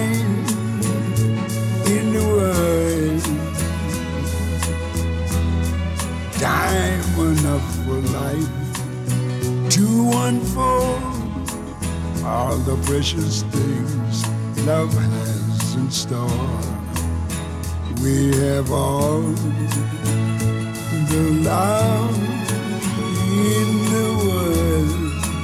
time in the world, time enough for life to unfold all the precious things love has in store. We have all the love in the world.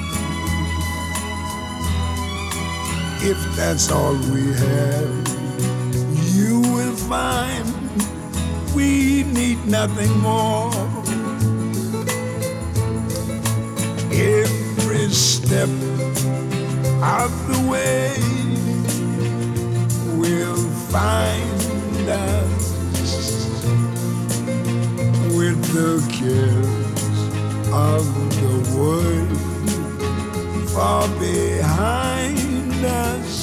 If that's all we have, you will find we need nothing more. Every step of the way will find us with the cares of the world far behind us.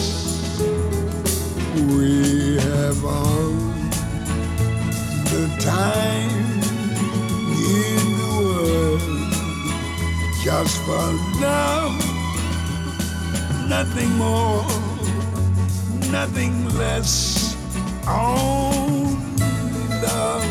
We have all the time in the world just for love, nothing more, nothing less, only love.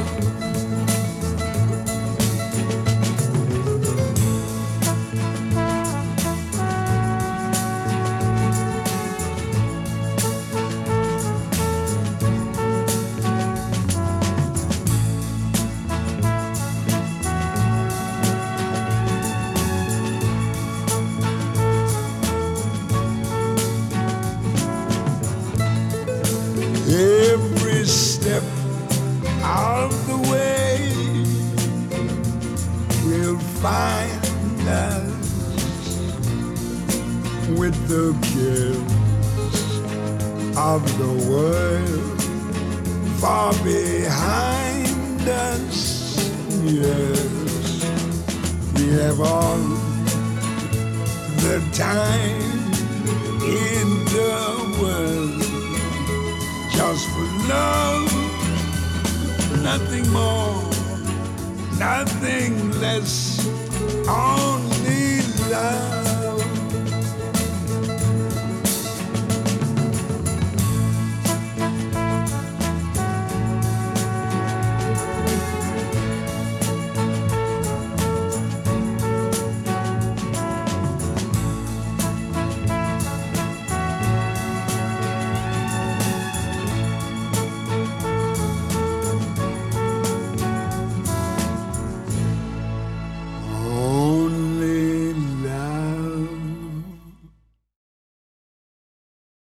Every step of the way will find us with the cares of the world far behind us. Yes, we have all the time in the world just for love, nothing more, nothing less, only love.